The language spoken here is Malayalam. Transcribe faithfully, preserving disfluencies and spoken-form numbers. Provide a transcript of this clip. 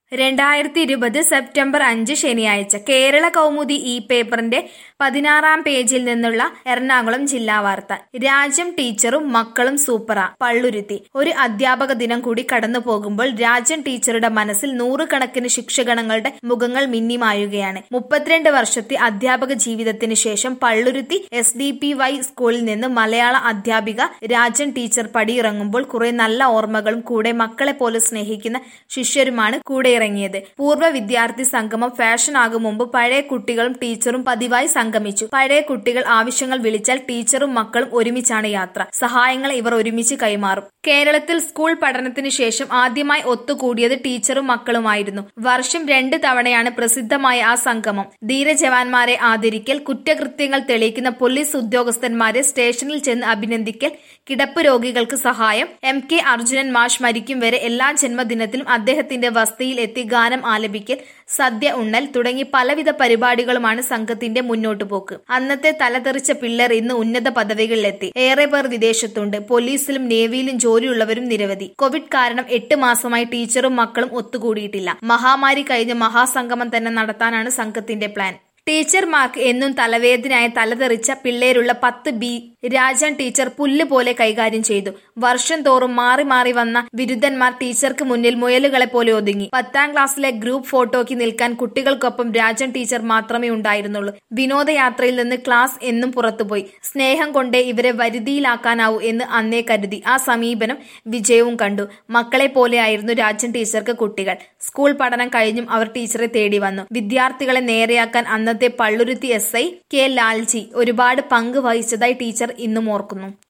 രണ്ടായിരത്തി ഇരുപത് സെപ്റ്റംബർ അഞ്ച് ശനിയാഴ്ച കേരള കൗമുദി ഈ പേപ്പറിന്റെ പതിനാറാം പേജിൽ നിന്നുള്ള എറണാകുളം ജില്ലാ വാർത്ത. രാജ്യം ടീച്ചറും മക്കളും സൂപ്പറാ പള്ളുരുത്തി. ഒരു അധ്യാപക ദിനം കൂടി കടന്നു പോകുമ്പോൾ രാജ്യം ടീച്ചറുടെ മനസ്സിൽ നൂറുകണക്കിന് ശിക്ഷകണങ്ങളുടെ മുഖങ്ങൾ മിന്നിമായുകയാണ്. മുപ്പത്തിരണ്ട് വർഷത്തെ അധ്യാപക ജീവിതത്തിന് ശേഷം Palluruthy S D P Y സ്കൂളിൽ നിന്ന് മലയാള അധ്യാപിക രാജ്യം ടീച്ചർ പടിയിറങ്ങുമ്പോൾ കുറെ നല്ല ഓർമ്മകളും കൂടെ മക്കളെ പോലെ സ്നേഹിക്കുന്ന ശിഷ്യരുമാണ് കൂടെ ഇറങ്ങിയത്. പൂർവ്വ വിദ്യാർത്ഥി സംഗമം ഫാഷൻ ആകും മുമ്പ് പഴയ കുട്ടികളും ടീച്ചറും പതിവായി സംഗമിച്ചു. പഴയ കുട്ടികൾ ആവശ്യങ്ങൾ വിളിച്ചാൽ ടീച്ചറും മക്കളും ഒരുമിച്ചാണ് യാത്ര. സഹായങ്ങൾ ഇവർ ഒരുമിച്ച് കൈമാറും. കേരളത്തിൽ സ്കൂൾ പഠനത്തിന് ശേഷം ആദ്യമായി ഒത്തുകൂടിയത് ടീച്ചറും മക്കളുമായിരുന്നു. വർഷം രണ്ട് തവണയാണ് പ്രസിദ്ധമായ ആ സംഗമം. ധീരജവാന്മാരെ ആദരിക്കൽ, കുറ്റകൃത്യങ്ങൾ തെളിയിക്കുന്ന പോലീസ് ഉദ്യോഗസ്ഥന്മാരെ സ്റ്റേഷനിൽ ചെന്ന് അഭിനന്ദിക്കൽ, കിടപ്പ് രോഗികൾക്ക് സഹായം, എം കെ അർജുനൻ മാഷ് മരിക്കും വരെ എല്ലാ ജന്മദിനത്തിലും അദ്ദേഹത്തിന്റെ വസതിയിൽ എത്തി ഗാനം ആലപിക്കൽ, സദ്യ ഉണ്ണൽ തുടങ്ങി പലവിധ പരിപാടികളുമാണ് സംഘത്തിന്റെ മുന്നോട്ടുപോക്ക്. അന്നത്തെ തലതെറിച്ച പിള്ളേർ ഇന്ന് ഉന്നത പദവികളിലെത്തി. ഏറെ പേർ വിദേശത്തുണ്ട്. പോലീസിലും നേവിയിലും ജോലിയുള്ളവരും നിരവധി. കോവിഡ് കാരണം എട്ട് മാസമായി ടീച്ചറും മക്കളും ഒത്തുകൂടിയിട്ടില്ല. മഹാമാരി കഴിഞ്ഞ് മഹാസംഗമം തന്നെ നടത്താനാണ് സംഘത്തിന്റെ പ്ലാൻ. ടീച്ചർമാർക്ക് എന്നും തലവേദനയായ തലതെറിച്ച പിള്ളേരുള്ള പത്ത് ബി രാജൻ ടീച്ചർ പുല്ല് പോലെ കൈകാര്യം ചെയ്തു. വർഷം തോറും മാറി മാറി വന്ന വിരുദ്ധന്മാർ ടീച്ചർക്ക് മുന്നിൽ മുയലുകളെ പോലെ ഒതുങ്ങി. പത്താം ക്ലാസ്സിലെ ഗ്രൂപ്പ് ഫോട്ടോയ്ക്ക് നിൽക്കാൻ കുട്ടികൾക്കൊപ്പം രാജൻ ടീച്ചർ മാത്രമേ ഉണ്ടായിരുന്നുള്ളൂ. വിനോദയാത്രയിൽ നിന്ന് ക്ലാസ് എന്നും പുറത്തുപോയി. സ്നേഹം കൊണ്ടേ ഇവരെ വരുതിയിലാക്കാനാവൂ എന്ന് അന്നേ കരുതി. ആ സമീപനം വിജയവും കണ്ടു. മക്കളെ പോലെയായിരുന്നു രാജൻ ടീച്ചർക്ക് കുട്ടികൾ. സ്കൂൾ പഠനം കഴിഞ്ഞും അവർ ടീച്ചറെ തേടി വന്നു. വിദ്യാർത്ഥികളെ നേരെയാക്കാൻ അന്നത്തെ Palluruthy S I K Lalji ഒരുപാട് പങ്ക് വഹിച്ചതായി ടീച്ചർ ഇന്നും ഓർക്കുന്നു.